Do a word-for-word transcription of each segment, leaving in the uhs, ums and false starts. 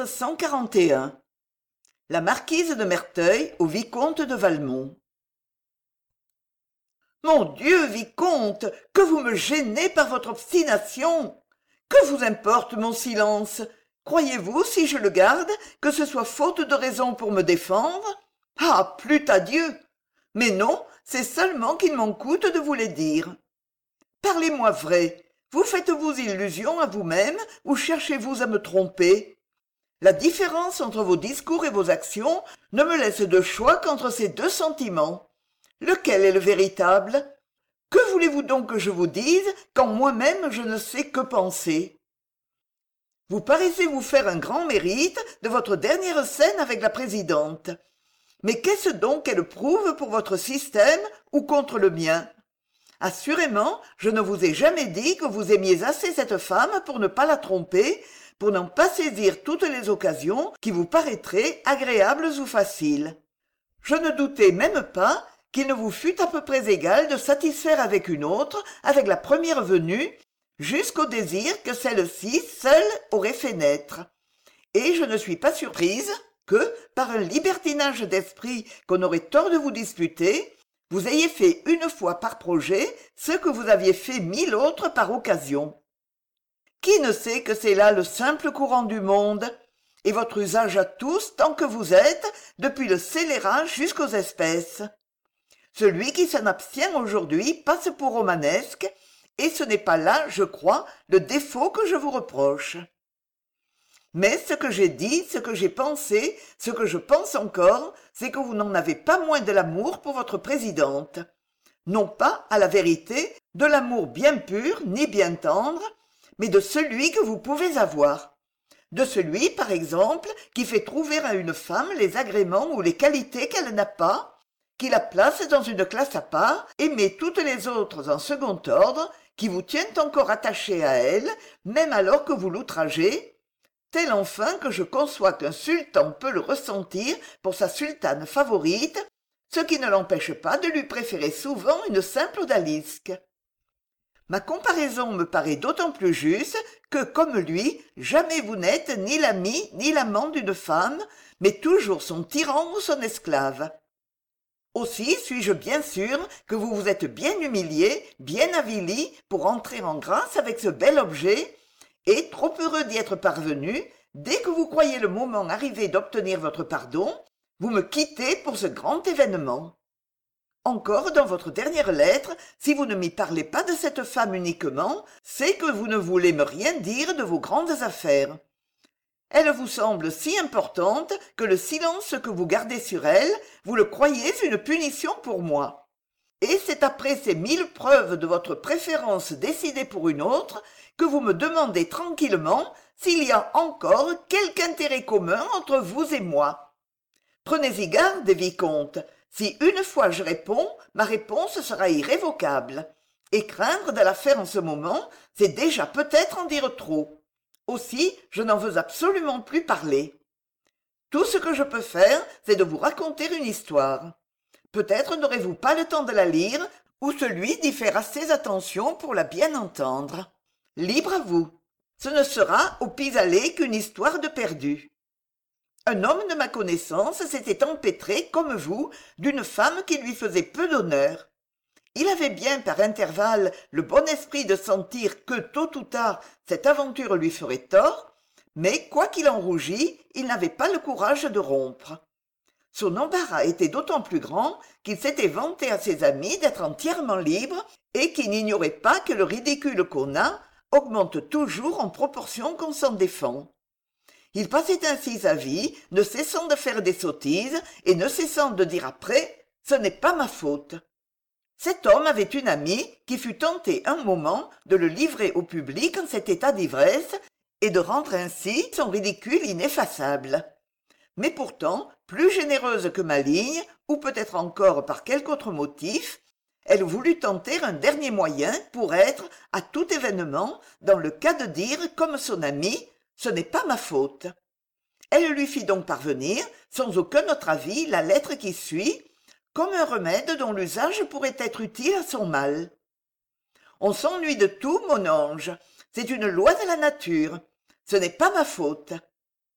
Chapitre cent quarante et un. La marquise de Merteuil au vicomte de Valmont. Mon Dieu, vicomte, que vous me gênez par votre obstination! Que vous importe mon silence? Croyez-vous, si je le garde, que ce soit faute de raison pour me défendre? Ah, plût à Dieu! Mais non, c'est seulement qu'il m'en coûte de vous les dire. Parlez-moi vrai. Vous faites-vous illusion à vous-même ou cherchez-vous à me tromper? La différence entre vos discours et vos actions ne me laisse de choix qu'entre ces deux sentiments. Lequel est le véritable? Que voulez-vous donc que je vous dise quand moi-même je ne sais que penser? Vous paraissez vous faire un grand mérite de votre dernière scène avec la présidente. Mais qu'est-ce donc qu'elle prouve pour votre système ou contre le mien? Assurément, je ne vous ai jamais dit que vous aimiez assez cette femme pour ne pas la tromper, pour n'en pas saisir toutes les occasions qui vous paraîtraient agréables ou faciles. Je ne doutais même pas qu'il ne vous fût à peu près égal de satisfaire avec une autre, avec la première venue, jusqu'au désir que celle-ci seule aurait fait naître. Et je ne suis pas surprise que, par un libertinage d'esprit qu'on aurait tort de vous disputer, vous ayez fait une fois par projet ce que vous aviez fait mille autres par occasion. Qui ne sait que c'est là le simple courant du monde, et votre usage à tous tant que vous êtes, depuis le scélérat jusqu'aux espèces. Celui qui s'en abstient aujourd'hui passe pour romanesque, et ce n'est pas là, je crois, le défaut que je vous reproche. Mais ce que j'ai dit, ce que j'ai pensé, ce que je pense encore, c'est que vous n'en avez pas moins de l'amour pour votre présidente. Non pas, à la vérité, de l'amour bien pur ni bien tendre, mais de celui que vous pouvez avoir. De celui, par exemple, qui fait trouver à une femme les agréments ou les qualités qu'elle n'a pas, qui la place dans une classe à part et met toutes les autres en second ordre, qui vous tiennent encore attaché à elle, même alors que vous l'outragez, tel enfin que je conçois qu'un sultan peut le ressentir pour sa sultane favorite, ce qui ne l'empêche pas de lui préférer souvent une simple odalisque. Ma comparaison me paraît d'autant plus juste que, comme lui, jamais vous n'êtes ni l'ami ni l'amant d'une femme, mais toujours son tyran ou son esclave. Aussi suis-je bien sûr que vous vous êtes bien humilié, bien avili pour entrer en grâce avec ce bel objet, et, trop heureux d'y être parvenu, dès que vous croyez le moment arrivé d'obtenir votre pardon, vous me quittez pour ce grand événement. Encore dans votre dernière lettre, si vous ne m'y parlez pas de cette femme uniquement, c'est que vous ne voulez me rien dire de vos grandes affaires. Elle vous semble si importante que le silence que vous gardez sur elle, vous le croyez une punition pour moi. Et c'est après ces mille preuves de votre préférence décidée pour une autre que vous me demandez tranquillement s'il y a encore quelque intérêt commun entre vous et moi. Prenez-y garde, vicomte. Si une fois je réponds, ma réponse sera irrévocable. Et craindre de la faire en ce moment, c'est déjà peut-être en dire trop. Aussi, je n'en veux absolument plus parler. Tout ce que je peux faire, c'est de vous raconter une histoire. Peut-être n'aurez-vous pas le temps de la lire, ou celui d'y faire assez attention pour la bien entendre. Libre à vous. Ce ne sera au pis-aller qu'une histoire de perdu. Un homme de ma connaissance s'était empêtré, comme vous, d'une femme qui lui faisait peu d'honneur. Il avait bien par intervalles le bon esprit de sentir que, tôt ou tard, cette aventure lui ferait tort, mais, quoiqu'il en rougît, il n'avait pas le courage de rompre. Son embarras était d'autant plus grand qu'il s'était vanté à ses amis d'être entièrement libre et qu'il n'ignorait pas que le ridicule qu'on a augmente toujours en proportion qu'on s'en défend. Il passait ainsi sa vie, ne cessant de faire des sottises et ne cessant de dire après « ce n'est pas ma faute ». Cet homme avait une amie qui fut tentée un moment de le livrer au public en cet état d'ivresse et de rendre ainsi son ridicule ineffaçable. Mais pourtant, plus généreuse que maligne, ou peut-être encore par quelque autre motif, elle voulut tenter un dernier moyen pour être, à tout événement, dans le cas de dire, comme son amie, « ce n'est pas ma faute ». Elle lui fit donc parvenir, sans aucun autre avis, la lettre qui suit, comme un remède dont l'usage pourrait être utile à son mal. On s'ennuie de tout, mon ange. C'est une loi de la nature. Ce n'est pas ma faute.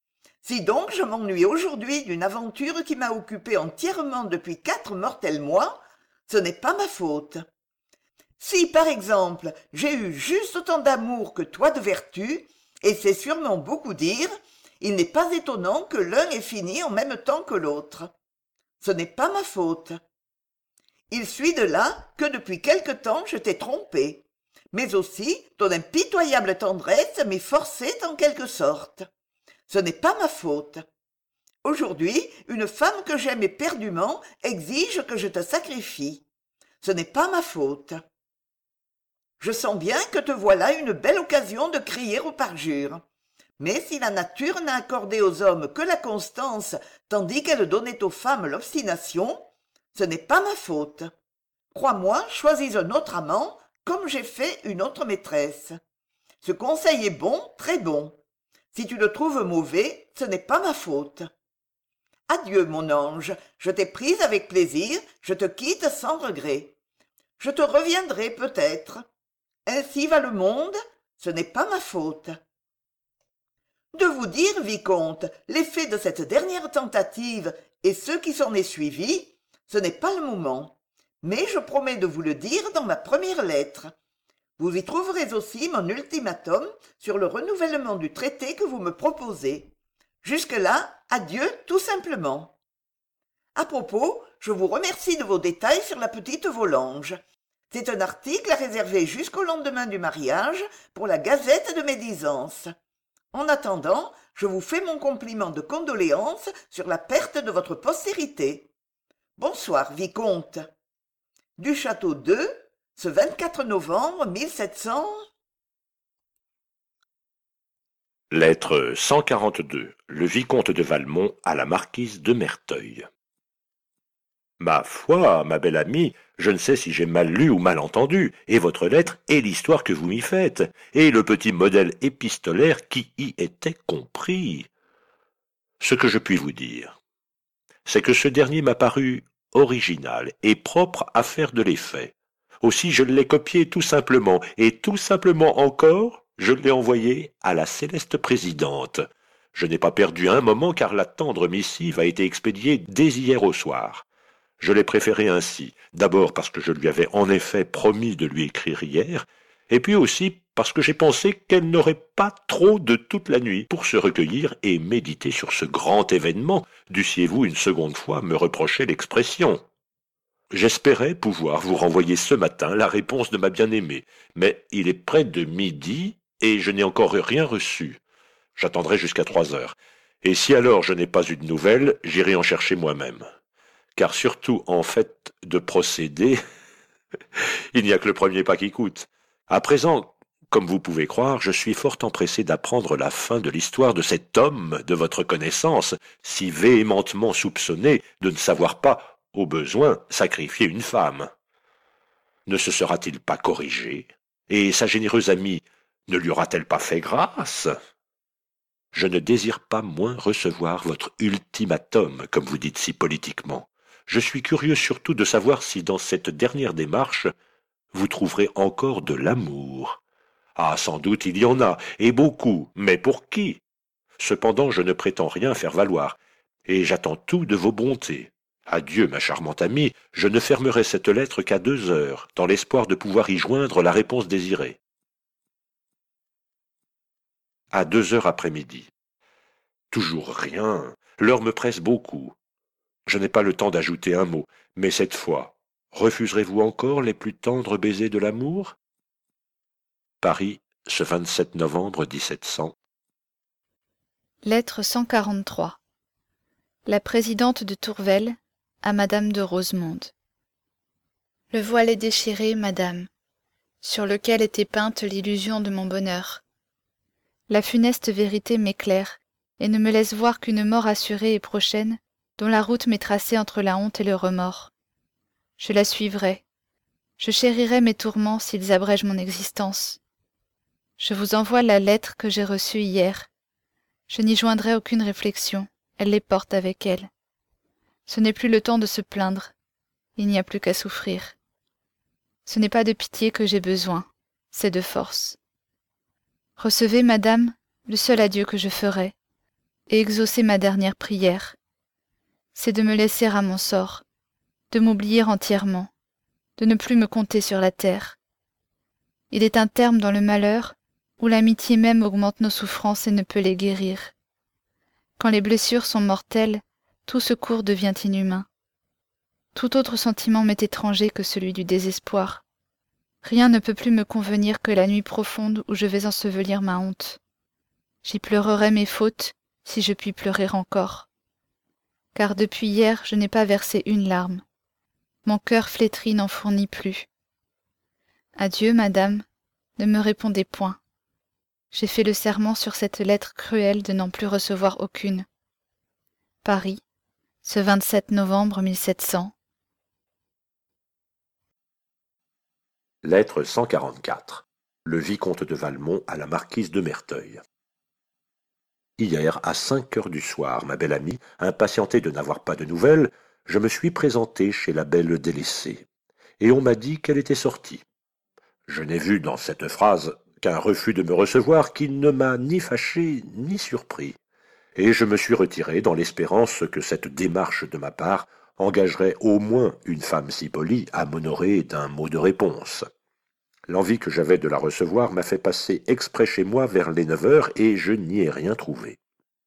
Si donc je m'ennuie aujourd'hui d'une aventure qui m'a occupé entièrement depuis quatre mortels mois, ce n'est pas ma faute. Si, par exemple, j'ai eu juste autant d'amour que toi de vertu, et c'est sûrement beaucoup dire, il n'est pas étonnant que l'un ait fini en même temps que l'autre. Ce n'est pas ma faute. Il suit de là que depuis quelque temps je t'ai trompé, mais aussi ton impitoyable tendresse m'y forçait en quelque sorte. Ce n'est pas ma faute. Aujourd'hui, une femme que j'aime éperdument exige que je te sacrifie. Ce n'est pas ma faute. Je sens bien que te voilà une belle occasion de crier au parjure. Mais si la nature n'a accordé aux hommes que la constance, tandis qu'elle donnait aux femmes l'obstination, ce n'est pas ma faute. Crois-moi, choisis un autre amant, comme j'ai fait une autre maîtresse. Ce conseil est bon, très bon. Si tu le trouves mauvais, ce n'est pas ma faute. Adieu, mon ange, je t'ai prise avec plaisir, je te quitte sans regret. Je te reviendrai peut-être. Ainsi va le monde, ce n'est pas ma faute. De vous dire, vicomte, l'effet de cette dernière tentative et ce qui s'en est suivi, ce n'est pas le moment. Mais je promets de vous le dire dans ma première lettre. Vous y trouverez aussi mon ultimatum sur le renouvellement du traité que vous me proposez. Jusque-là, adieu tout simplement. À propos, je vous remercie de vos détails sur la petite Volange. C'est un article à réserver jusqu'au lendemain du mariage pour la Gazette de médisance. En attendant, je vous fais mon compliment de condoléance sur la perte de votre postérité. Bonsoir, vicomte. Du château deux, ce vingt-quatre novembre mille sept cents... Lettre cent quarante-deux. Le vicomte de Valmont à la marquise de Merteuil. Ma foi, ma belle amie, je ne sais si j'ai mal lu ou mal entendu, et votre lettre est l'histoire que vous m'y faites, et le petit modèle épistolaire qui y était compris. Ce que je puis vous dire, c'est que ce dernier m'a paru original et propre à faire de l'effet. Aussi je l'ai copié tout simplement, et tout simplement encore, je l'ai envoyé à la céleste présidente. Je n'ai pas perdu un moment car la tendre missive a été expédiée dès hier au soir. Je l'ai préféré ainsi, d'abord parce que je lui avais en effet promis de lui écrire hier, et puis aussi parce que j'ai pensé qu'elle n'aurait pas trop de toute la nuit pour se recueillir et méditer sur ce grand événement, dussiez-vous une seconde fois me reprocher l'expression. J'espérais pouvoir vous renvoyer ce matin la réponse de ma bien-aimée, mais il est près de midi et je n'ai encore rien reçu. J'attendrai jusqu'à trois heures, et si alors je n'ai pas eu de nouvelles, j'irai en chercher moi-même. Car surtout, en fait de procéder, il n'y a que le premier pas qui coûte. À présent, comme vous pouvez croire, je suis fort empressé d'apprendre la fin de l'histoire de cet homme de votre connaissance, si véhémentement soupçonné de ne savoir pas, au besoin, sacrifier une femme. Ne se sera-t-il pas corrigé? Et sa généreuse amie ne lui aura-t-elle pas fait grâce? Je ne désire pas moins recevoir votre ultimatum, comme vous dites si politiquement. Je suis curieux surtout de savoir si dans cette dernière démarche, vous trouverez encore de l'amour. Ah, sans doute il y en a, et beaucoup, mais pour qui? Cependant, je ne prétends rien faire valoir, et j'attends tout de vos bontés. Adieu, ma charmante amie, je ne fermerai cette lettre qu'à deux heures, dans l'espoir de pouvoir y joindre la réponse désirée. À deux heures après-midi. Toujours rien, l'heure me presse beaucoup. Je n'ai pas le temps d'ajouter un mot, mais cette fois, refuserez-vous encore les plus tendres baisers de l'amour? Paris, ce vingt-sept novembre mille sept cents. Lettre cent quarante-trois. La présidente de Tourvel à Madame de Rosemonde. Le voile est déchiré, Madame, sur lequel était peinte l'illusion de mon bonheur. La funeste vérité m'éclaire et ne me laisse voir qu'une mort assurée et prochaine, dont la route m'est tracée entre la honte et le remords. Je la suivrai. Je chérirai mes tourments s'ils abrègent mon existence. Je vous envoie la lettre que j'ai reçue hier. Je n'y joindrai aucune réflexion, elle les porte avec elle. Ce n'est plus le temps de se plaindre, il n'y a plus qu'à souffrir. Ce n'est pas de pitié que j'ai besoin, c'est de force. Recevez, madame, le seul adieu que je ferai. et exaucer ma dernière prière. C'est de me laisser à mon sort, de m'oublier entièrement, de ne plus me compter sur la terre. Il est un terme dans le malheur où l'amitié même augmente nos souffrances et ne peut les guérir. Quand les blessures sont mortelles, tout secours devient inhumain. Tout autre sentiment m'est étranger que celui du désespoir. Rien ne peut plus me convenir que la nuit profonde où je vais ensevelir ma honte. J'y pleurerai mes fautes, si je puis pleurer encore. Car depuis hier, je n'ai pas versé une larme. Mon cœur flétri n'en fournit plus. Adieu, madame, ne me répondez point. J'ai fait le serment sur cette lettre cruelle de n'en plus recevoir aucune. Paris, ce vingt-sept novembre mille sept cents. Lettre cent quarante-quatre. Le vicomte de Valmont à la marquise de Merteuil. Hier, à cinq heures du soir, ma belle amie, impatientée de n'avoir pas de nouvelles, je me suis présenté chez la belle délaissée, et on m'a dit qu'elle était sortie. Je n'ai vu dans cette phrase qu'un refus de me recevoir qui ne m'a ni fâché ni surpris, et je me suis retiré dans l'espérance que cette démarche de ma part engagerait au moins une femme si polie à m'honorer d'un mot de réponse. L'envie que j'avais de la recevoir m'a fait passer exprès chez moi vers les neuf heures et je n'y ai rien trouvé.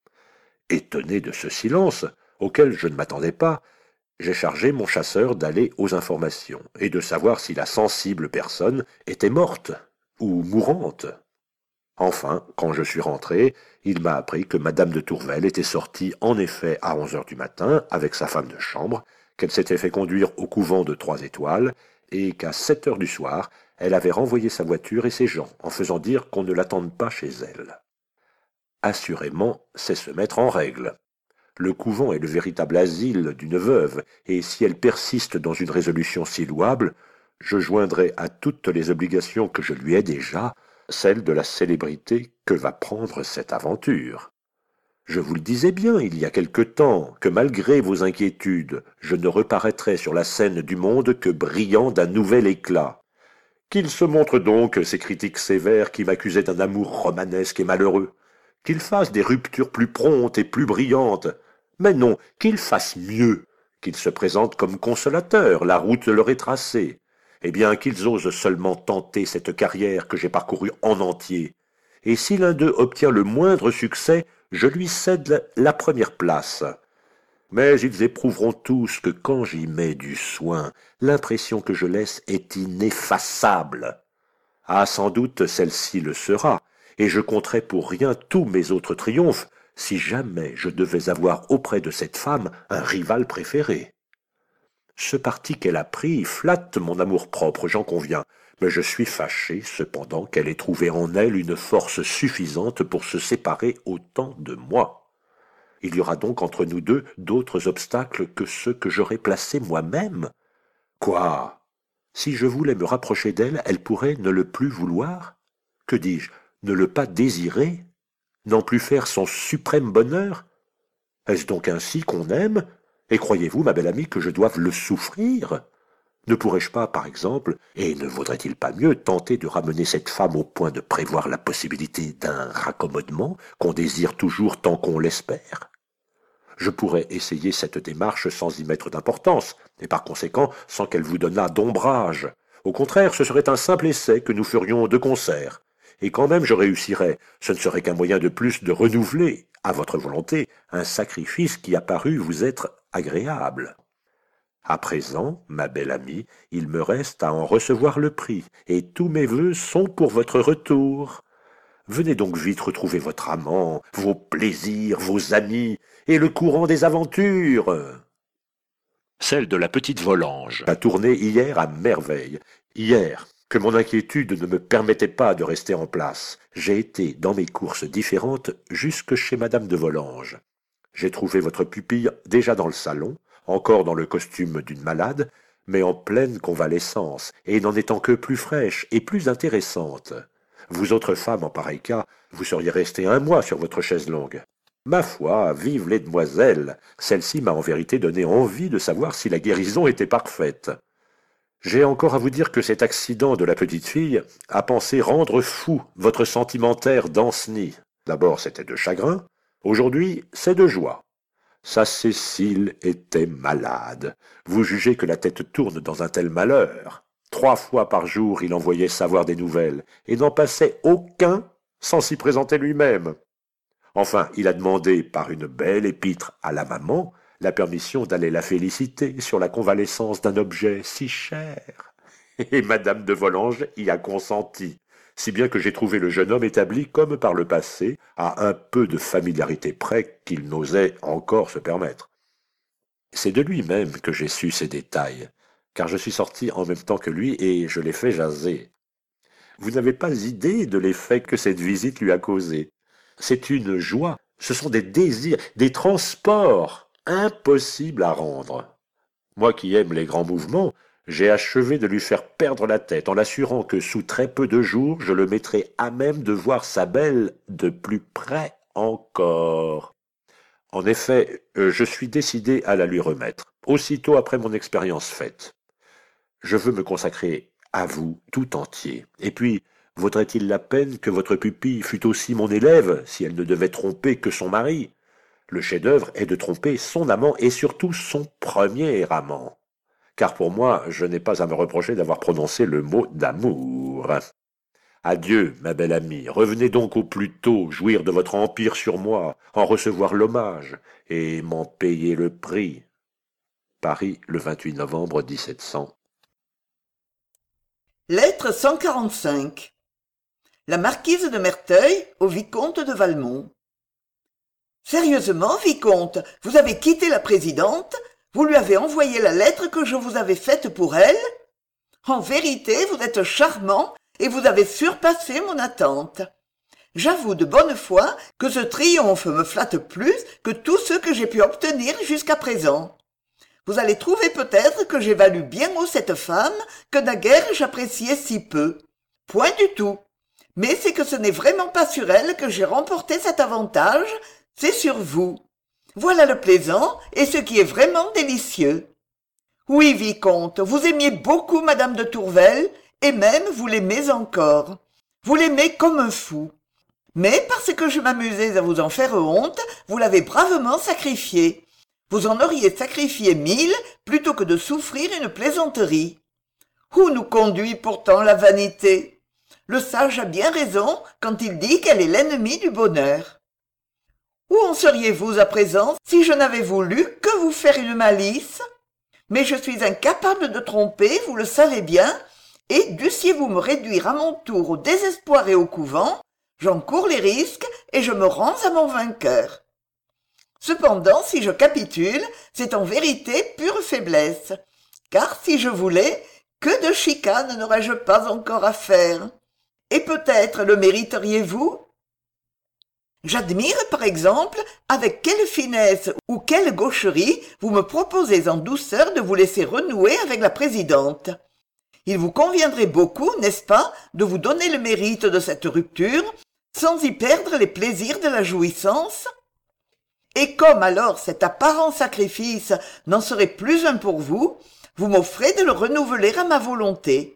Étonné de ce silence, auquel je ne m'attendais pas, j'ai chargé mon chasseur d'aller aux informations et de savoir si la sensible personne était morte ou mourante. Enfin, quand je suis rentré, il m'a appris que madame de Tourvel était sortie en effet à onze heures du matin avec sa femme de chambre, qu'elle s'était fait conduire au couvent de Trois Étoiles et qu'à sept heures du soir, elle avait renvoyé sa voiture et ses gens en faisant dire qu'on ne l'attende pas chez elle. Assurément, c'est se mettre en règle. Le couvent est le véritable asile d'une veuve, et si elle persiste dans une résolution si louable, je joindrai à toutes les obligations que je lui ai déjà celle de la célébrité que va prendre cette aventure. Je vous le disais bien il y a quelque temps que malgré vos inquiétudes, je ne reparaîtrai sur la scène du monde que brillant d'un nouvel éclat. Qu'ils se montrent donc, ces critiques sévères qui m'accusaient d'un amour romanesque et malheureux. Qu'ils fassent des ruptures plus promptes et plus brillantes. Mais non, qu'ils fassent mieux. Qu'ils se présentent comme consolateurs, la route leur est tracée. Eh bien, qu'ils osent seulement tenter cette carrière que j'ai parcourue en entier. Et si l'un d'eux obtient le moindre succès, je lui cède la première place. Mais ils éprouveront tous que quand j'y mets du soin, l'impression que je laisse est ineffaçable. Ah, sans doute celle-ci le sera, et je compterai pour rien tous mes autres triomphes, si jamais je devais avoir auprès de cette femme un rival préféré. Ce parti qu'elle a pris flatte mon amour-propre, j'en conviens, mais je suis fâché, cependant, qu'elle ait trouvé en elle une force suffisante pour se séparer autant de moi. Il y aura donc entre nous deux d'autres obstacles que ceux que j'aurais placés moi-même. Quoi? Si je voulais me rapprocher d'elle, elle pourrait ne le plus vouloir? Que dis-je? Ne le pas désirer? N'en plus faire son suprême bonheur? Est-ce donc ainsi qu'on aime? Et croyez-vous, ma belle amie, que je doive le souffrir? Ne pourrais-je pas, par exemple, et ne vaudrait-il pas mieux tenter de ramener cette femme au point de prévoir la possibilité d'un raccommodement qu'on désire toujours tant qu'on l'espère? Je pourrais essayer cette démarche sans y mettre d'importance, et par conséquent sans qu'elle vous donnât d'ombrage. Au contraire, ce serait un simple essai que nous ferions de concert. Et quand même je réussirais, ce ne serait qu'un moyen de plus de renouveler, à votre volonté, un sacrifice qui a paru vous être agréable. À présent, ma belle amie, il me reste à en recevoir le prix, et tous mes vœux sont pour votre retour. Venez donc vite retrouver votre amant, vos plaisirs, vos amis, et le courant des aventures. Celle de la petite Volanges a tourné hier à merveille. Hier, que mon inquiétude ne me permettait pas de rester en place, j'ai été, dans mes courses différentes, jusque chez madame de Volanges. J'ai trouvé votre pupille déjà dans le salon, encore dans le costume d'une malade, mais en pleine convalescence, et n'en étant que plus fraîche et plus intéressante. Vous autres femmes, en pareil cas, vous seriez restées un mois sur votre chaise longue. Ma foi, vive les demoiselles! Celle-ci m'a en vérité donné envie de savoir si la guérison était parfaite. J'ai encore à vous dire que cet accident de la petite fille a pensé rendre fou votre sentimentaire Danceny. D'abord, c'était de chagrin. Aujourd'hui, c'est de joie. Sa Cécile était malade. Vous jugez que la tête tourne dans un tel malheur. Trois fois par jour, il envoyait savoir des nouvelles, et n'en passait aucun sans s'y présenter lui-même. Enfin, il a demandé par une belle épître à la maman la permission d'aller la féliciter sur la convalescence d'un objet si cher. Et madame de Volanges y a consenti, si bien que j'ai trouvé le jeune homme établi comme par le passé, à un peu de familiarité près qu'il n'osait encore se permettre. C'est de lui-même que j'ai su ces détails, car je suis sorti en même temps que lui et je l'ai fait jaser. Vous n'avez pas idée de l'effet que cette visite lui a causé. C'est une joie, ce sont des désirs, des transports impossibles à rendre. Moi qui aime les grands mouvements, j'ai achevé de lui faire perdre la tête en l'assurant que sous très peu de jours, je le mettrai à même de voir sa belle de plus près encore. En effet, je suis décidé à la lui remettre, aussitôt après mon expérience faite. Je veux me consacrer à vous tout entier. Et puis, vaudrait-il la peine que votre pupille fût aussi mon élève si elle ne devait tromper que son mari? Le chef-d'œuvre est de tromper son amant et surtout son premier amant. Car pour moi, je n'ai pas à me reprocher d'avoir prononcé le mot d'amour. Adieu, ma belle amie, revenez donc au plus tôt jouir de votre empire sur moi, en recevoir l'hommage, et m'en payer le prix. Paris, le vingt-huit novembre mille sept cents. Lettre cent quarante-cinq. La marquise de Merteuil au vicomte de Valmont. Sérieusement, vicomte, vous avez quitté la présidente? Vous lui avez envoyé la lettre que je vous avais faite pour elle? En vérité, vous êtes charmant et vous avez surpassé mon attente. J'avoue de bonne foi que ce triomphe me flatte plus que tout ce que j'ai pu obtenir jusqu'à présent. Vous allez trouver peut-être que j'ai valu bien haut cette femme que naguère j'appréciais si peu. Point du tout. Mais c'est que ce n'est vraiment pas sur elle que j'ai remporté cet avantage, c'est sur vous. Voilà le plaisant et ce qui est vraiment délicieux. Oui, vicomte, vous aimiez beaucoup madame de Tourvel, et même vous l'aimez encore. Vous l'aimez comme un fou. Mais parce que je m'amusais à vous en faire honte, vous l'avez bravement sacrifiée. Vous en auriez sacrifié mille plutôt que de souffrir une plaisanterie. Où nous conduit pourtant la vanité? Le sage a bien raison quand il dit qu'elle est l'ennemie du bonheur. Où en seriez-vous à présent si je n'avais voulu que vous faire une malice? Mais je suis incapable de tromper, vous le savez bien, et dussiez-vous me réduire à mon tour au désespoir et au couvent, j'en cours les risques et je me rends à mon vainqueur. Cependant, si je capitule, c'est en vérité pure faiblesse, car si je voulais, que de chicanes n'aurais-je pas encore à faire? Et peut-être le mériteriez-vous? J'admire, par exemple, avec quelle finesse ou quelle gaucherie vous me proposez en douceur de vous laisser renouer avec la présidente. Il vous conviendrait beaucoup, n'est-ce pas, de vous donner le mérite de cette rupture, sans y perdre les plaisirs de la jouissance? Et comme alors cet apparent sacrifice n'en serait plus un pour vous, vous m'offrez de le renouveler à ma volonté.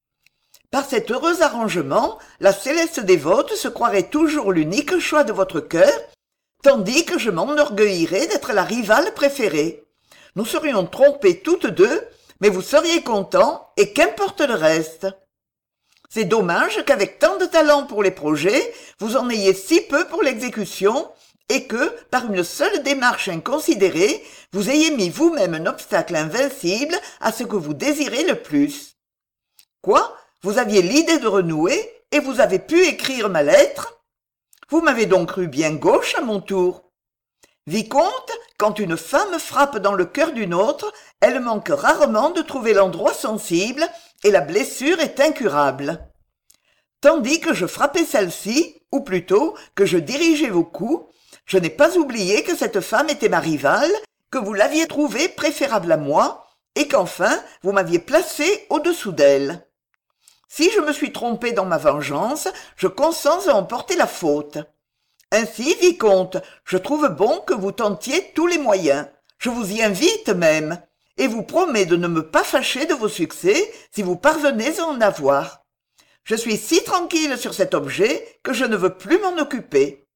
Par cet heureux arrangement, la céleste dévote se croirait toujours l'unique choix de votre cœur, tandis que je m'enorgueillirais d'être la rivale préférée. Nous serions trompés toutes deux, mais vous seriez contents, et qu'importe le reste. C'est dommage qu'avec tant de talent pour les projets, vous en ayez si peu pour l'exécution, et que, par une seule démarche inconsidérée, vous ayez mis vous-même un obstacle invincible à ce que vous désirez le plus. Quoi? Vous aviez l'idée de renouer, et vous avez pu écrire ma lettre? Vous m'avez donc cru bien gauche à mon tour. Vicomte, quand une femme frappe dans le cœur d'une autre, elle manque rarement de trouver l'endroit sensible, et la blessure est incurable. Tandis que je frappais celle-ci, ou plutôt que je dirigeais vos coups, je n'ai pas oublié que cette femme était ma rivale, que vous l'aviez trouvée préférable à moi, et qu'enfin vous m'aviez placé au-dessous d'elle. Si je me suis trompé dans ma vengeance, je consens à en porter la faute. Ainsi, vicomte, je trouve bon que vous tentiez tous les moyens. Je vous y invite même, et vous promets de ne me pas fâcher de vos succès si vous parvenez à en avoir. Je suis si tranquille sur cet objet que je ne veux plus m'en occuper.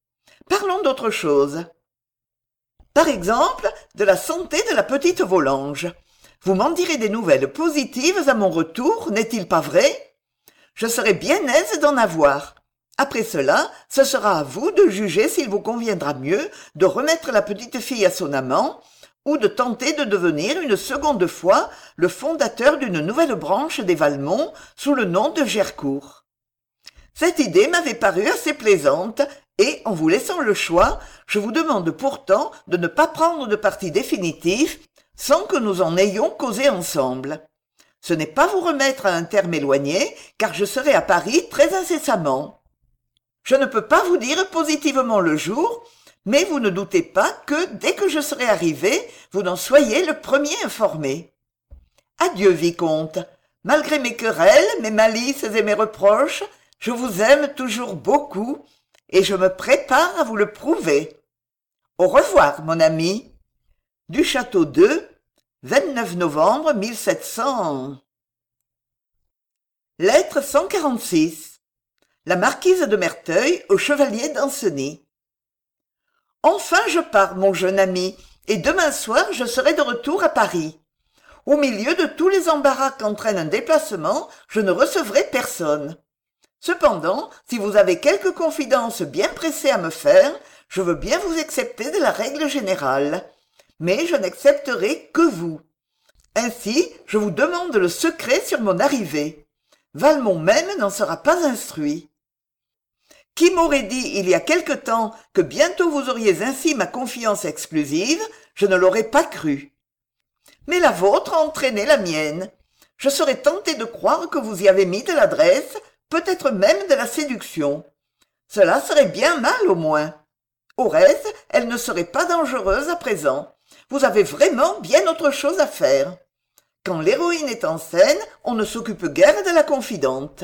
Parlons d'autre chose. Par exemple, de la santé de la petite Volange. Vous m'en direz des nouvelles positives à mon retour, n'est-il pas vrai? Je serai bien aise d'en avoir. Après cela, ce sera à vous de juger s'il vous conviendra mieux de remettre la petite fille à son amant ou de tenter de devenir une seconde fois le fondateur d'une nouvelle branche des Valmont sous le nom de Gercourt. Cette idée m'avait paru assez plaisante et, en vous laissant le choix, je vous demande pourtant de ne pas prendre de parti définitif sans que nous en ayons causé ensemble. Ce n'est pas vous remettre à un terme éloigné, car je serai à Paris très incessamment. Je ne peux pas vous dire positivement le jour, mais vous ne doutez pas que, dès que je serai arrivé, vous n'en soyez le premier informé. Adieu, vicomte. Malgré mes querelles, mes malices et mes reproches, je vous aime toujours beaucoup, et je me prépare à vous le prouver. Au revoir, mon ami. Du château deux, vingt-neuf novembre mille sept cents. Lettre cent quarante-six. La marquise de Merteuil au chevalier d'Ancenis. Enfin je pars, mon jeune ami, et demain soir je serai de retour à Paris. Au milieu de tous les embarras qu'entraîne un déplacement, je ne recevrai personne. Cependant, si vous avez quelque confidence bien pressée à me faire, je veux bien vous excepter de la règle générale. Mais je n'accepterai que vous. Ainsi, je vous demande le secret sur mon arrivée. Valmont même n'en sera pas instruit. Qui m'aurait dit il y a quelque temps que bientôt vous auriez ainsi ma confiance exclusive, je ne l'aurais pas cru. Mais la vôtre a entraîné la mienne. Je serais tenté de croire que vous y avez mis de l'adresse, peut-être même de la séduction. Cela serait bien mal au moins. Au reste, elle ne serait pas dangereuse à présent. Vous avez vraiment bien autre chose à faire. Quand l'héroïne est en scène, on ne s'occupe guère de la confidente.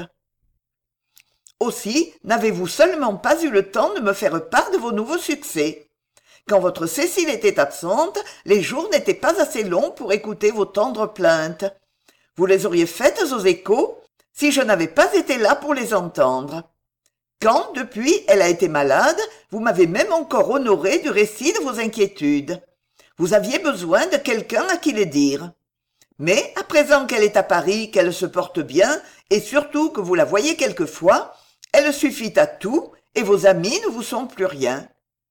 Aussi, n'avez-vous seulement pas eu le temps de me faire part de vos nouveaux succès. Quand votre Cécile était absente, les jours n'étaient pas assez longs pour écouter vos tendres plaintes. Vous les auriez faites aux échos si je n'avais pas été là pour les entendre. Quand, depuis, elle a été malade, vous m'avez même encore honoré du récit de vos inquiétudes. Vous aviez besoin de quelqu'un à qui les dire. Mais, à présent qu'elle est à Paris, qu'elle se porte bien, et surtout que vous la voyez quelquefois, elle suffit à tout, et vos amis ne vous sont plus rien.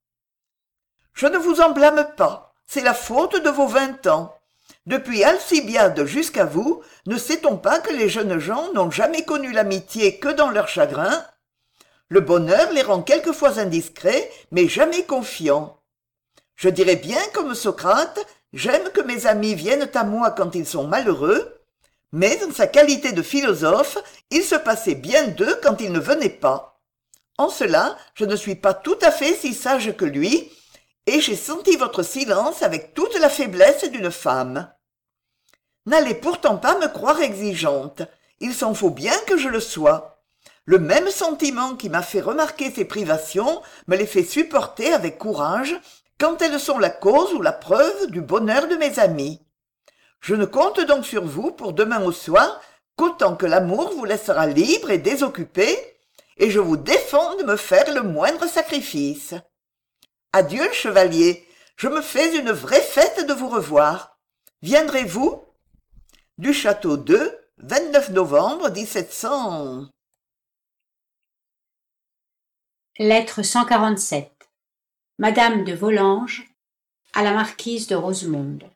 Je ne vous en blâme pas, c'est la faute de vos vingt ans. Depuis Alcibiade jusqu'à vous, ne sait-on pas que les jeunes gens n'ont jamais connu l'amitié que dans leur chagrin? Le bonheur les rend quelquefois indiscrets, mais jamais confiants. Je dirais bien comme Socrate, j'aime que mes amis viennent à moi quand ils sont malheureux, mais en sa qualité de philosophe, il se passait bien d'eux quand ils ne venaient pas. En cela, je ne suis pas tout à fait si sage que lui, et j'ai senti votre silence avec toute la faiblesse d'une femme. N'allez pourtant pas me croire exigeante, il s'en faut bien que je le sois. Le même sentiment qui m'a fait remarquer ces privations me les fait supporter avec courage quand elles sont la cause ou la preuve du bonheur de mes amis. Je ne compte donc sur vous pour demain au soir qu'autant que l'amour vous laissera libre et désoccupé, et je vous défends de me faire le moindre sacrifice. Adieu, chevalier, je me fais une vraie fête de vous revoir. Viendrez-vous? Du château deux, vingt-neuf novembre dix-sept cents. Lettre cent quarante-sept. Madame de Volanges à la marquise de Rosemonde.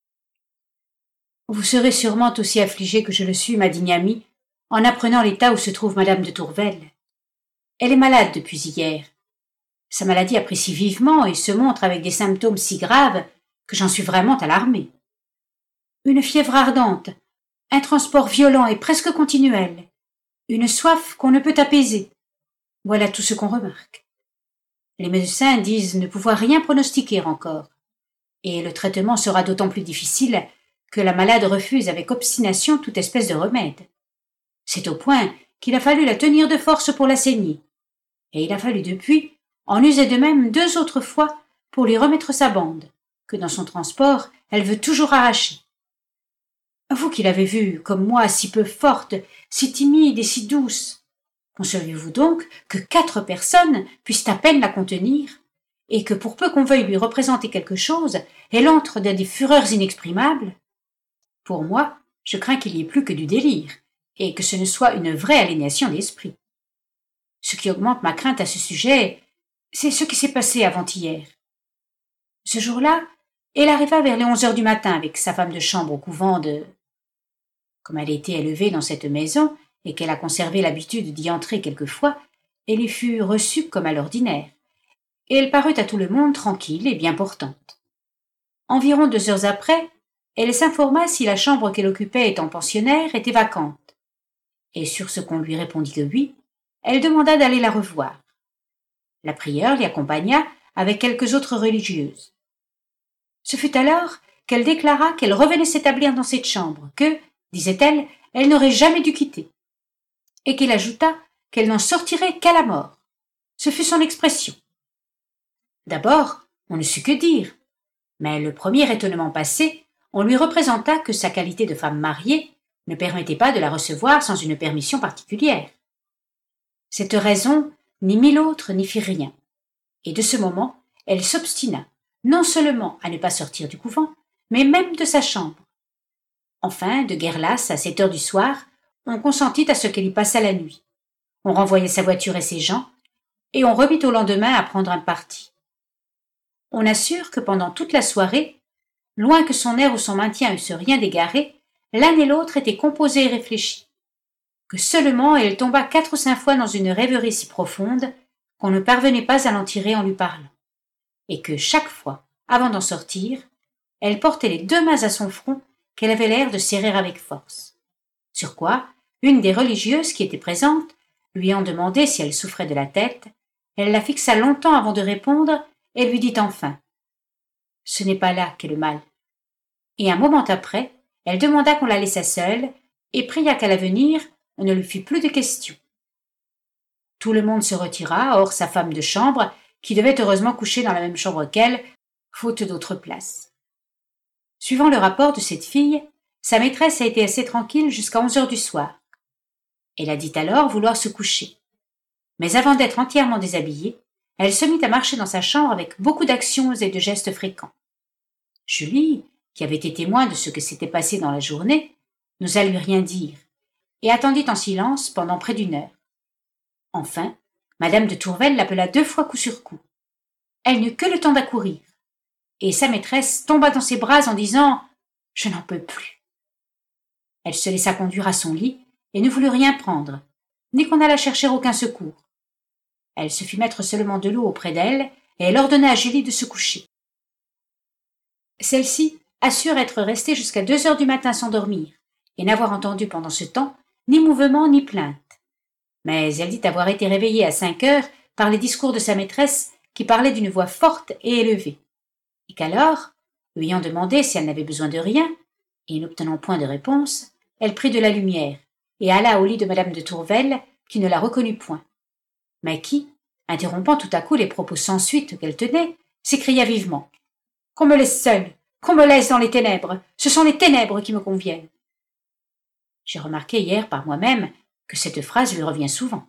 Vous serez sûrement aussi affligée que je le suis, ma digne amie, en apprenant l'état où se trouve madame de Tourvel. Elle est malade depuis hier. Sa maladie apprécie vivement et se montre avec des symptômes si graves que j'en suis vraiment alarmée. Une fièvre ardente, un transport violent et presque continuel, une soif qu'on ne peut apaiser. Voilà tout ce qu'on remarque. Les médecins disent ne pouvoir rien pronostiquer encore, et le traitement sera d'autant plus difficile que la malade refuse avec obstination toute espèce de remède. C'est au point qu'il a fallu la tenir de force pour la saigner, et il a fallu depuis en user de même deux autres fois pour lui remettre sa bande, que dans son transport elle veut toujours arracher. Vous qui l'avez vue, comme moi, si peu forte, si timide et si douce, concevez-vous donc que quatre personnes puissent à peine la contenir, et que pour peu qu'on veuille lui représenter quelque chose, elle entre dans des fureurs inexprimables. Pour moi, je crains qu'il y ait plus que du délire, et que ce ne soit une vraie aliénation d'esprit. Ce qui augmente ma crainte à ce sujet, c'est ce qui s'est passé avant-hier. Ce jour-là, elle arriva vers les onze heures du matin avec sa femme de chambre au couvent de... Comme elle était élevée dans cette maison, et qu'elle a conservé l'habitude d'y entrer quelquefois, elle y fut reçue comme à l'ordinaire, et elle parut à tout le monde tranquille et bien portante. Environ deux heures après, elle s'informa si la chambre qu'elle occupait étant pensionnaire était vacante, et sur ce qu'on lui répondit que oui, elle demanda d'aller la revoir. La prieure l'y accompagna avec quelques autres religieuses. Ce fut alors qu'elle déclara qu'elle revenait s'établir dans cette chambre, que, disait-elle, elle n'aurait jamais dû quitter, et qu'elle ajouta qu'elle n'en sortirait qu'à la mort. Ce fut son expression. D'abord, on ne sut que dire, mais le premier étonnement passé, on lui représenta que sa qualité de femme mariée ne permettait pas de la recevoir sans une permission particulière. Cette raison ni mit l'autre ni fit rien, et de ce moment, elle s'obstina, non seulement à ne pas sortir du couvent, mais même de sa chambre. Enfin, de guerre lasse, à sept heures du soir, on consentit à ce qu'elle y passât la nuit. On renvoya sa voiture et ses gens, et on remit au lendemain à prendre un parti. On assure que pendant toute la soirée, loin que son air ou son maintien eussent rien d'égaré, l'un et l'autre étaient composés et réfléchis, que seulement elle tomba quatre ou cinq fois dans une rêverie si profonde qu'on ne parvenait pas à l'en tirer en lui parlant, et que chaque fois, avant d'en sortir, elle portait les deux mains à son front qu'elle avait l'air de serrer avec force. Sur quoi, une des religieuses qui étaient présentes, lui ayant demandé si elle souffrait de la tête, elle la fixa longtemps avant de répondre et lui dit enfin « Ce n'est pas là qu'est le mal ». Et un moment après, elle demanda qu'on la laissât seule et pria qu'à l'avenir, on ne lui fît plus de questions. Tout le monde se retira, hors sa femme de chambre, qui devait heureusement coucher dans la même chambre qu'elle, faute d'autre place. Suivant le rapport de cette fille, sa maîtresse a été assez tranquille jusqu'à onze heures du soir. Elle a dit alors vouloir se coucher. Mais avant d'être entièrement déshabillée, elle se mit à marcher dans sa chambre avec beaucoup d'actions et de gestes fréquents. Julie, qui avait été témoin de ce que s'était passé dans la journée, n'osa lui rien dire, et attendit en silence pendant près d'une heure. Enfin, madame de Tourvel l'appela deux fois coup sur coup. Elle n'eut que le temps d'accourir, et sa maîtresse tomba dans ses bras en disant « Je n'en peux plus ». Elle se laissa conduire à son lit et ne voulut rien prendre, ni qu'on allât chercher aucun secours. Elle se fit mettre seulement de l'eau auprès d'elle, et elle ordonna à Julie de se coucher. Celle-ci assure être restée jusqu'à deux heures du matin sans dormir, et n'avoir entendu pendant ce temps ni mouvement ni plainte. Mais elle dit avoir été réveillée à cinq heures par les discours de sa maîtresse qui parlait d'une voix forte et élevée, et qu'alors, lui ayant demandé si elle n'avait besoin de rien, et n'obtenant point de réponse, elle prit de la lumière, et alla au lit de madame de Tourvel, qui ne la reconnut point, mais qui, interrompant tout à coup les propos sans suite qu'elle tenait, s'écria vivement « Qu'on me laisse seule, qu'on me laisse dans les ténèbres, ce sont les ténèbres qui me conviennent !» J'ai remarqué hier par moi-même que cette phrase lui revient souvent.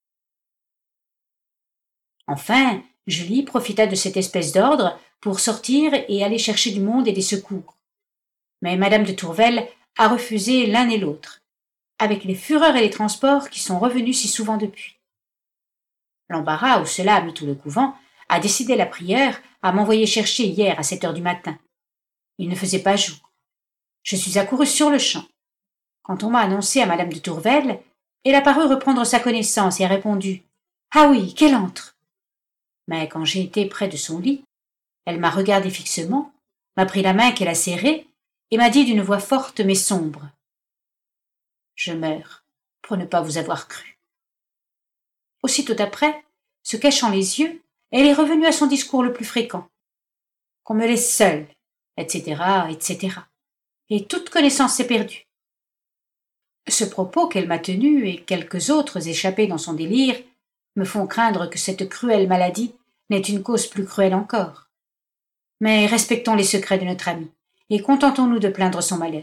Enfin, Julie profita de cette espèce d'ordre pour sortir et aller chercher du monde et des secours. Mais madame de Tourvel a refusé l'un et l'autre, avec les fureurs et les transports qui sont revenus si souvent depuis. L'embarras où cela a mis tout le couvent a décidé la prieure à m'envoyer chercher hier à sept heures du matin. Il ne faisait pas jour. Je suis accourue sur le champ. Quand on m'a annoncé à madame de Tourvel, elle a paru reprendre sa connaissance et a répondu « Ah oui, qu'elle entre !» Mais quand j'ai été près de son lit, elle m'a regardé fixement, m'a pris la main qu'elle a serrée et m'a dit d'une voix forte mais sombre « Je meurs pour ne pas vous avoir cru. » Aussitôt après, se cachant les yeux, elle est revenue à son discours le plus fréquent. Qu'on me laisse seule, et cetera, et cetera. Et toute connaissance s'est perdue. Ce propos qu'elle m'a tenu et quelques autres échappés dans son délire me font craindre que cette cruelle maladie n'ait une cause plus cruelle encore. Mais respectons les secrets de notre amie et contentons-nous de plaindre son malheur.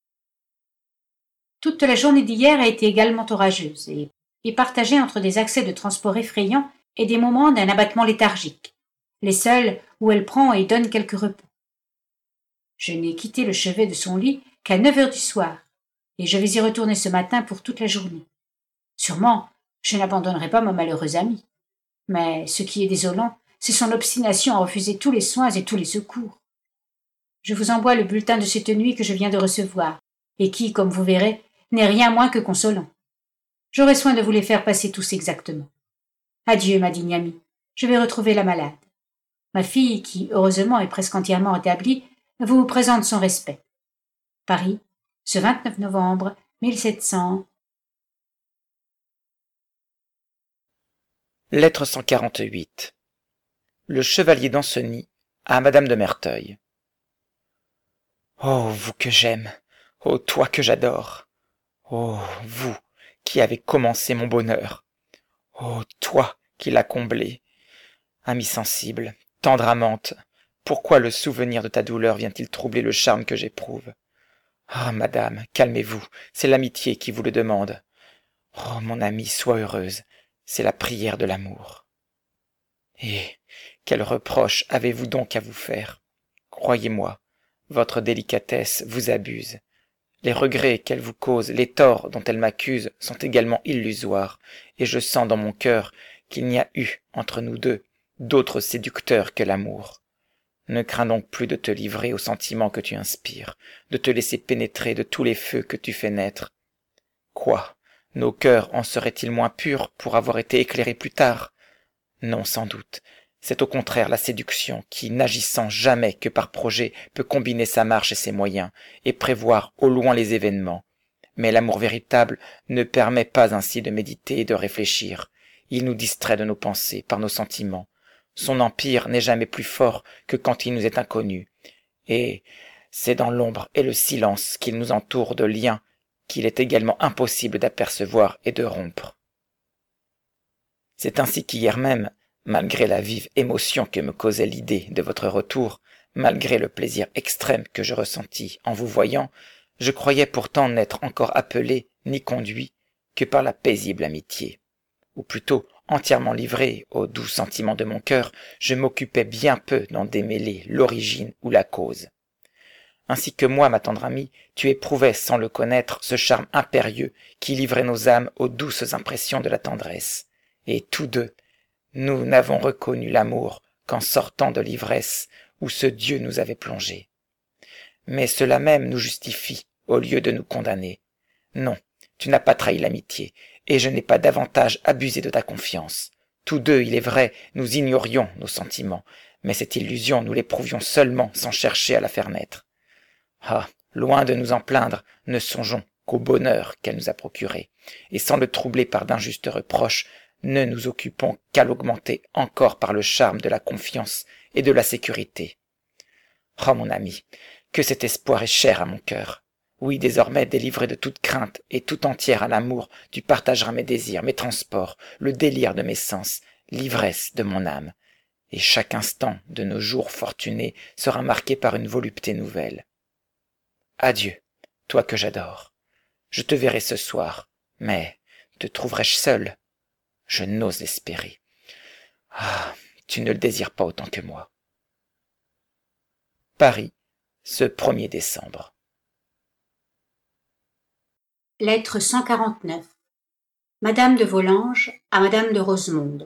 Toute la journée d'hier a été également orageuse et, et partagée entre des accès de transport effrayants et des moments d'un abattement léthargique, les seuls où elle prend et donne quelque repos. Je n'ai quitté le chevet de son lit qu'à neuf heures du soir, et je vais y retourner ce matin pour toute la journée. Sûrement, je n'abandonnerai pas ma malheureuse amie. Mais ce qui est désolant, c'est son obstination à refuser tous les soins et tous les secours. Je vous envoie le bulletin de cette nuit que je viens de recevoir, et qui, comme vous verrez, n'est rien moins que consolant. J'aurai soin de vous les faire passer tous exactement. Adieu, ma digne amie, je vais retrouver la malade. Ma fille, qui heureusement est presque entièrement rétablie, vous présente son respect. Paris, ce vingt-neuf novembre mille sept cents. Lettre cent quarante-huit. Le chevalier d'Ancenis à madame de Merteuil. Oh, vous que j'aime, oh, toi que j'adore, oh, vous qui avez commencé mon bonheur, oh, toi qui l'as comblé. Amie sensible, tendre amante, pourquoi le souvenir de ta douleur vient-il troubler le charme que j'éprouve? Ah, madame, calmez-vous, c'est l'amitié qui vous le demande. Oh, mon amie, sois heureuse, c'est la prière de l'amour. Et quel reproche avez-vous donc à vous faire? Croyez-moi, votre délicatesse vous abuse. Les regrets qu'elle vous cause, les torts dont elle m'accuse sont également illusoires, et je sens dans mon cœur qu'il n'y a eu, entre nous deux, d'autre séducteur que l'amour. Ne crains donc plus de te livrer aux sentiments que tu inspires, de te laisser pénétrer de tous les feux que tu fais naître. Quoi, nos cœurs en seraient-ils moins purs pour avoir été éclairés plus tard? Non, sans doute. C'est au contraire la séduction qui, n'agissant jamais que par projet, peut combiner sa marche et ses moyens, et prévoir au loin les événements. Mais l'amour véritable ne permet pas ainsi de méditer et de réfléchir. Il nous distrait de nos pensées par nos sentiments. Son empire n'est jamais plus fort que quand il nous est inconnu. Et c'est dans l'ombre et le silence qu'il nous entoure de liens qu'il est également impossible d'apercevoir et de rompre. C'est ainsi qu'hier même, malgré la vive émotion que me causait l'idée de votre retour, malgré le plaisir extrême que je ressentis en vous voyant, je croyais pourtant n'être encore appelé ni conduit que par la paisible amitié. Ou plutôt, entièrement livré aux doux sentiments de mon cœur, je m'occupais bien peu d'en démêler l'origine ou la cause. Ainsi que moi, ma tendre amie, tu éprouvais sans le connaître ce charme impérieux qui livrait nos âmes aux douces impressions de la tendresse. Et tous deux, nous n'avons reconnu l'amour qu'en sortant de l'ivresse où ce Dieu nous avait plongés. Mais cela même nous justifie au lieu de nous condamner. Non, tu n'as pas trahi l'amitié, et je n'ai pas davantage abusé de ta confiance. Tous deux, il est vrai, nous ignorions nos sentiments, mais cette illusion nous l'éprouvions seulement sans chercher à la faire naître. Ah, loin de nous en plaindre, ne songeons qu'au bonheur qu'elle nous a procuré, et sans le troubler par d'injustes reproches, ne nous occupons qu'à l'augmenter encore par le charme de la confiance et de la sécurité. Oh, mon ami, que cet espoir est cher à mon cœur. Oui, désormais, délivré de toute crainte et tout entière à l'amour, tu partageras mes désirs, mes transports, le délire de mes sens, l'ivresse de mon âme. Et chaque instant de nos jours fortunés sera marqué par une volupté nouvelle. Adieu, toi que j'adore. Je te verrai ce soir, mais te trouverai-je seul? Je n'ose l'espérer. Ah, tu ne le désires pas autant que moi. Paris, ce premier décembre. Lettre cent quarante-neuf. Madame de Volanges à Madame de Rosemonde.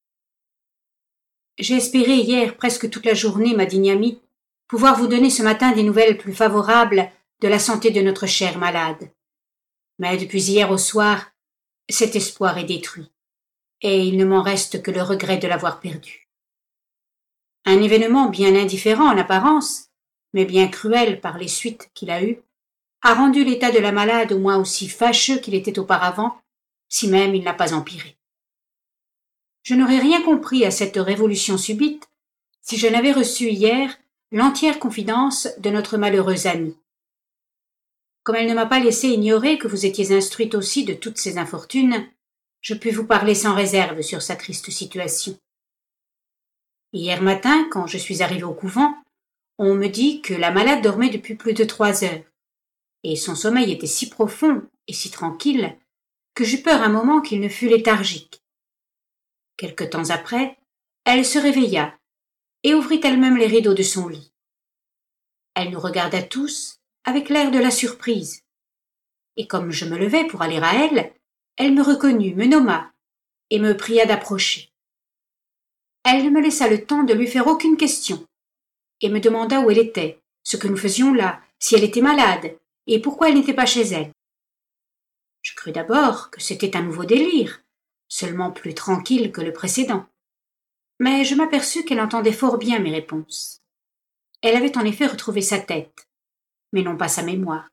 J'ai espéré hier presque toute la journée, ma digne amie, pouvoir vous donner ce matin des nouvelles plus favorables de la santé de notre chère malade. Mais depuis hier au soir, cet espoir est détruit, et il ne m'en reste que le regret de l'avoir perdu. Un événement bien indifférent en apparence, mais bien cruel par les suites qu'il a eues, a rendu l'état de la malade au moins aussi fâcheux qu'il était auparavant, si même il n'a pas empiré. Je n'aurais rien compris à cette révolution subite si je n'avais reçu hier l'entière confidence de notre malheureuse amie. Comme elle ne m'a pas laissé ignorer que vous étiez instruite aussi de toutes ces infortunes, je puis vous parler sans réserve sur sa triste situation. Hier matin, quand je suis arrivée au couvent, on me dit que la malade dormait depuis plus de trois heures, et son sommeil était si profond et si tranquille que j'eus peur un moment qu'il ne fût léthargique. Quelque temps après, elle se réveilla, et ouvrit elle-même les rideaux de son lit. Elle nous regarda tous avec l'air de la surprise, et comme je me levai pour aller à elle, elle me reconnut, me nomma, et me pria d'approcher. Elle ne me laissa le temps de lui faire aucune question, et me demanda où elle était, ce que nous faisions là, si elle était malade, et pourquoi elle n'était pas chez elle. Je crus d'abord que c'était un nouveau délire, seulement plus tranquille que le précédent. Mais je m'aperçus qu'elle entendait fort bien mes réponses. Elle avait en effet retrouvé sa tête, mais non pas sa mémoire.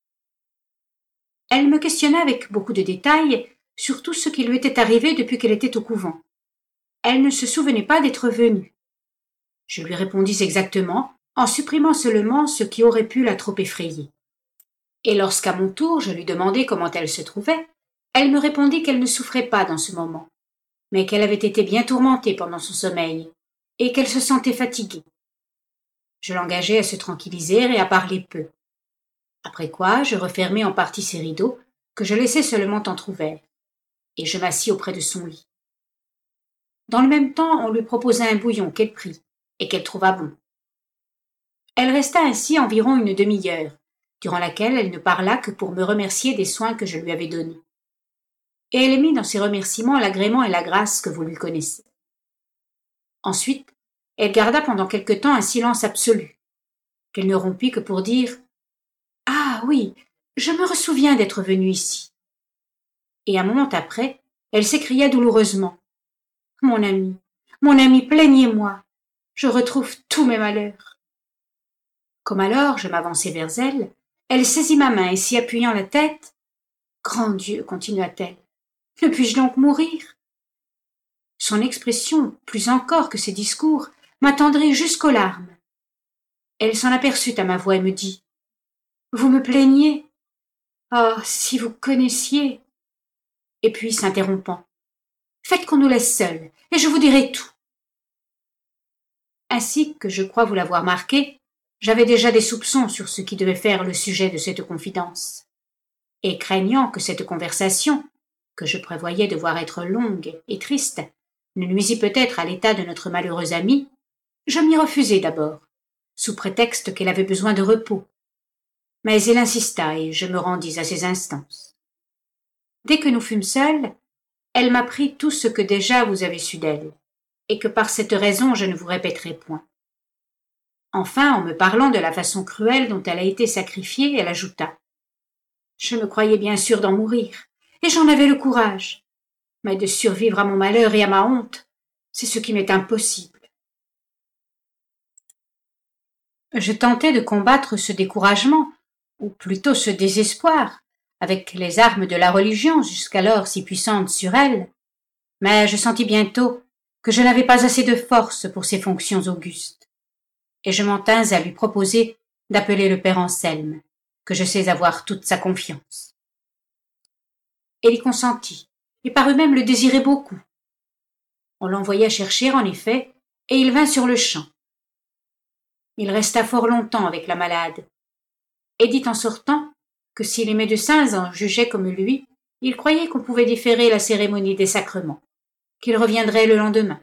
Elle me questionna avec beaucoup de détails sur tout ce qui lui était arrivé depuis qu'elle était au couvent. Elle ne se souvenait pas d'être venue. Je lui répondis exactement, en supprimant seulement ce qui aurait pu la trop effrayer. Et lorsqu'à mon tour je lui demandai comment elle se trouvait, elle me répondit qu'elle ne souffrait pas dans ce moment, mais qu'elle avait été bien tourmentée pendant son sommeil, et qu'elle se sentait fatiguée. Je l'engageai à se tranquilliser et à parler peu. Après quoi, je refermai en partie ses rideaux, que je laissai seulement entr'ouverts, et je m'assis auprès de son lit. Dans le même temps, on lui proposa un bouillon qu'elle prit, et qu'elle trouva bon. Elle resta ainsi environ une demi-heure, durant laquelle elle ne parla que pour me remercier des soins que je lui avais donnés. Et elle mit dans ses remerciements l'agrément et la grâce que vous lui connaissez. Ensuite, elle garda pendant quelque temps un silence absolu, qu'elle ne rompit que pour dire « Ah oui, je me ressouviens d'être venue ici. » Et un moment après, elle s'écria douloureusement « Mon ami, mon ami, plaignez-moi, je retrouve tous mes malheurs. » Comme alors je m'avançai vers elle, elle saisit ma main et s'y appuyant la tête « Grand Dieu, continua-t-elle, ne puis-je donc mourir ?» Son expression, plus encore que ses discours, m'attendrit jusqu'aux larmes. Elle s'en aperçut à ma voix et me dit « Vous me plaignez ? Oh, si vous connaissiez !» Et puis, s'interrompant, « Faites qu'on nous laisse seuls, et je vous dirai tout. » Ainsi que je crois vous l'avoir marqué, j'avais déjà des soupçons sur ce qui devait faire le sujet de cette confidence. Et craignant que cette conversation, que je prévoyais devoir être longue et triste, ne nuisît peut-être à l'état de notre malheureuse amie, je m'y refusai d'abord, sous prétexte qu'elle avait besoin de repos. Mais elle insista et je me rendis à ses instances. Dès que nous fûmes seuls, elle m'apprit tout ce que déjà vous avez su d'elle, et que par cette raison je ne vous répéterai point. Enfin, en me parlant de la façon cruelle dont elle a été sacrifiée, elle ajouta « Je me croyais bien sûre d'en mourir, et j'en avais le courage. Mais de survivre à mon malheur et à ma honte, c'est ce qui m'est impossible. » Je tentais de combattre ce découragement, ou plutôt ce désespoir, avec les armes de la religion jusqu'alors si puissantes sur elle, mais je sentis bientôt que je n'avais pas assez de force pour ces fonctions augustes, et je m'en tins à lui proposer d'appeler le père Anselme, que je sais avoir toute sa confiance. Elle y consentit, et parut même le désirer beaucoup. On l'envoya chercher, en effet, et il vint sur-le-champ. Il resta fort longtemps avec la malade, et dit en sortant que si les médecins en jugeaient comme lui, il croyait qu'on pouvait différer la cérémonie des sacrements, qu'il reviendrait le lendemain.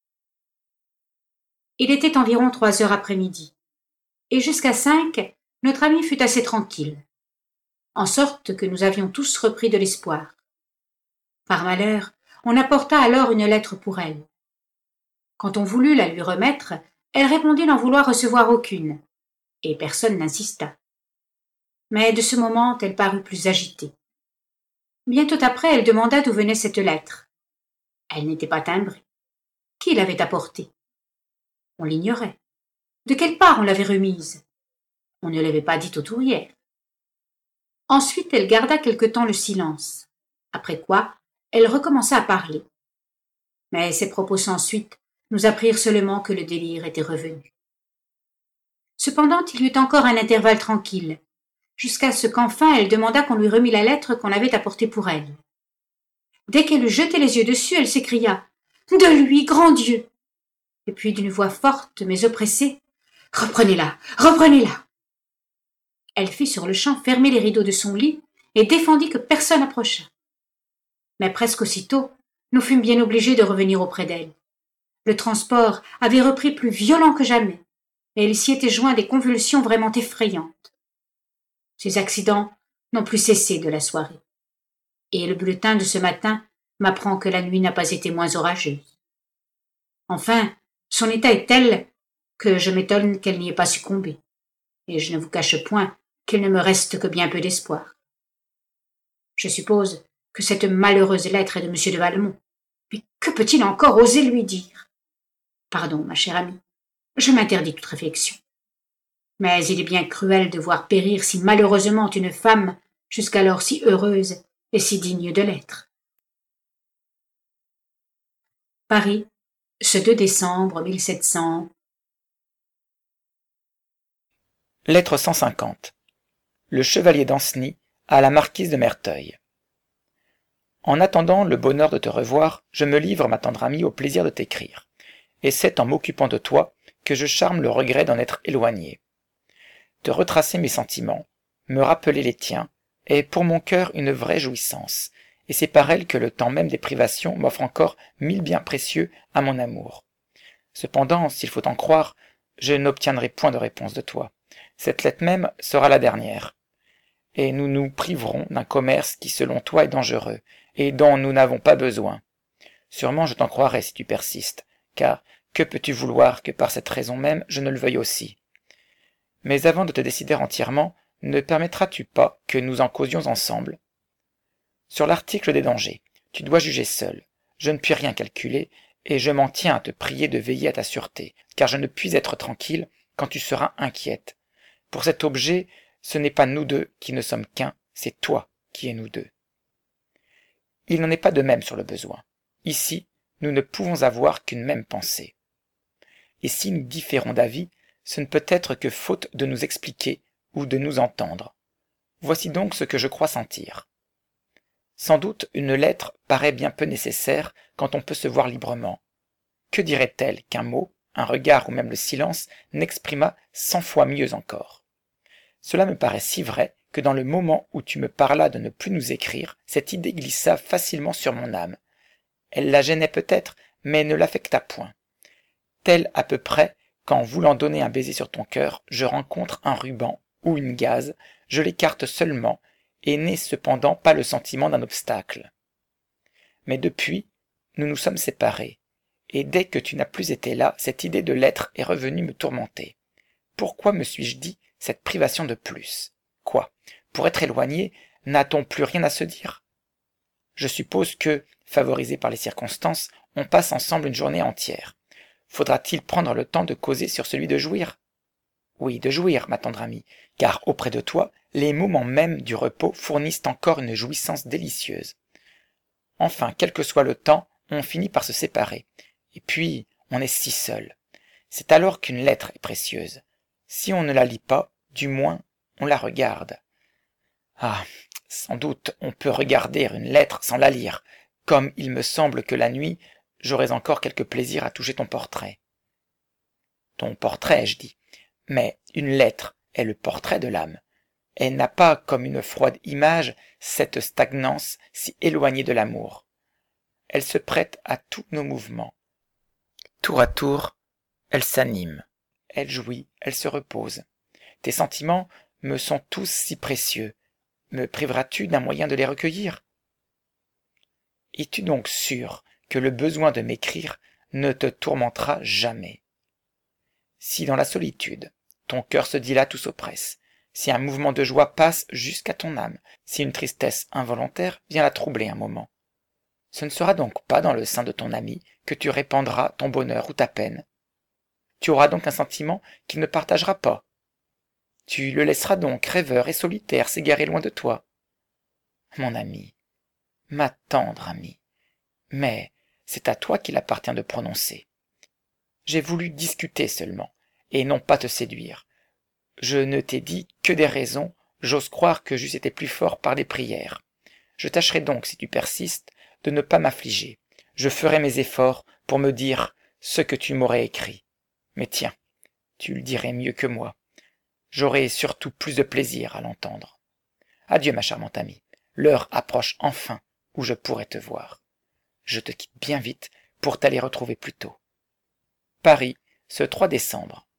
Il était environ trois heures après-midi, et jusqu'à cinq, notre ami fut assez tranquille, en sorte que nous avions tous repris de l'espoir. Par malheur, on apporta alors une lettre pour elle. Quand on voulut la lui remettre, elle répondit n'en vouloir recevoir aucune, et personne n'insista. Mais de ce moment, elle parut plus agitée. Bientôt après, elle demanda d'où venait cette lettre. Elle n'était pas timbrée. Qui l'avait apportée? On l'ignorait. De quelle part on l'avait remise? On ne l'avait pas dite aux tourières. Ensuite, elle garda quelque temps le silence, après quoi elle recommença à parler. Mais ses propos sans suite nous apprirent seulement que le délire était revenu. Cependant, il y eut encore un intervalle tranquille, jusqu'à ce qu'enfin elle demanda qu'on lui remît la lettre qu'on avait apportée pour elle. Dès qu'elle eut jeté les yeux dessus, elle s'écria « De lui, grand Dieu !» Et puis d'une voix forte mais oppressée « Reprenez-la, reprenez-la !» Elle fit sur-le-champ fermer les rideaux de son lit et défendit que personne approchât. Mais presque aussitôt, nous fûmes bien obligés de revenir auprès d'elle. Le transport avait repris plus violent que jamais, et il s'y était joint des convulsions vraiment effrayantes. Ces accidents n'ont plus cessé de la soirée, et le bulletin de ce matin m'apprend que la nuit n'a pas été moins orageuse. Enfin, son état est tel que je m'étonne qu'elle n'y ait pas succombé, et je ne vous cache point qu'il ne me reste que bien peu d'espoir. Je suppose que cette malheureuse lettre est de M. de Valmont, mais que peut-il encore oser lui dire? Pardon, ma chère amie, je m'interdis toute réflexion. Mais il est bien cruel de voir périr si malheureusement une femme jusqu'alors si heureuse et si digne de l'être. Paris, ce deux décembre mille sept cents. Lettre cent cinquante. Le chevalier d'Ancenis à la marquise de Merteuil. En attendant le bonheur de te revoir, je me livre, ma tendre amie, au plaisir de t'écrire. Et c'est en m'occupant de toi que je charme le regret d'en être éloigné. Te retracer mes sentiments, me rappeler les tiens, est pour mon cœur une vraie jouissance, et c'est par elle que le temps même des privations m'offre encore mille biens précieux à mon amour. Cependant, s'il faut en croire, je n'obtiendrai point de réponse de toi. Cette lettre même sera la dernière. Et nous nous priverons d'un commerce qui, selon toi, est dangereux, et dont nous n'avons pas besoin. Sûrement je t'en croirai si tu persistes, car que peux-tu vouloir que par cette raison même je ne le veuille aussi? Mais avant de te décider entièrement, ne permettras-tu pas que nous en causions ensemble? Sur l'article des dangers, tu dois juger seul. Je ne puis rien calculer, et je m'en tiens à te prier de veiller à ta sûreté, car je ne puis être tranquille quand tu seras inquiète. Pour cet objet, ce n'est pas nous deux qui ne sommes qu'un, c'est toi qui es nous deux. Il n'en est pas de même sur le besoin. Ici, nous ne pouvons avoir qu'une même pensée. Et si nous différons d'avis, ce ne peut être que faute de nous expliquer ou de nous entendre. Voici donc ce que je crois sentir. Sans doute une lettre paraît bien peu nécessaire quand on peut se voir librement. Que dirait-elle qu'un mot, un regard ou même le silence n'exprima cent fois mieux encore? Cela me paraît si vrai que dans le moment où tu me parlas de ne plus nous écrire, cette idée glissa facilement sur mon âme. Elle la gênait peut-être, mais ne l'affecta point. Tel à peu près qu'en voulant donner un baiser sur ton cœur, je rencontre un ruban ou une gaze, je l'écarte seulement, et n'ai cependant pas le sentiment d'un obstacle. Mais depuis, nous nous sommes séparés, et dès que tu n'as plus été là, cette idée de lettre est revenue me tourmenter. Pourquoi me suis-je dit cette privation de plus? Quoi? Pour être éloigné, n'a-t-on plus rien à se dire? Je suppose que, favorisé par les circonstances, on passe ensemble une journée entière. Faudra-t-il prendre le temps de causer sur celui de jouir? Oui, de jouir, ma tendre amie, car auprès de toi, les moments mêmes du repos fournissent encore une jouissance délicieuse. Enfin, quel que soit le temps, on finit par se séparer. Et puis, on est si seul. C'est alors qu'une lettre est précieuse. Si on ne la lit pas, du moins, on la regarde. Ah, sans doute, on peut regarder une lettre sans la lire, comme il me semble que la nuit, j'aurais encore quelque plaisir à toucher ton portrait. Ton portrait, je dis. Mais une lettre est le portrait de l'âme. Elle n'a pas, comme une froide image, cette stagnance si éloignée de l'amour. Elle se prête à tous nos mouvements. Tour à tour, elle s'anime, elle jouit, elle se repose. Tes sentiments me sont tous si précieux. Me priveras-tu d'un moyen de les recueillir? Es-tu donc sûr que le besoin de m'écrire ne te tourmentera jamais? Si dans la solitude, ton cœur se dilate ou s'oppresse, si un mouvement de joie passe jusqu'à ton âme, si une tristesse involontaire vient la troubler un moment, ce ne sera donc pas dans le sein de ton ami que tu répandras ton bonheur ou ta peine. Tu auras donc un sentiment qu'il ne partagera pas. Tu le laisseras donc rêveur et solitaire s'égarer loin de toi. Mon ami, ma tendre amie, mais c'est à toi qu'il appartient de prononcer. J'ai voulu discuter seulement, et non pas te séduire. Je ne t'ai dit que des raisons, j'ose croire que j'eusse été plus fort par des prières. Je tâcherai donc, si tu persistes, de ne pas m'affliger. Je ferai mes efforts pour me dire ce que tu m'aurais écrit. Mais tiens, tu le dirais mieux que moi. J'aurai surtout plus de plaisir à l'entendre. Adieu, ma charmante amie. L'heure approche enfin où je pourrai te voir. Je te quitte bien vite pour t'aller retrouver plus tôt. Paris, ce trois décembre.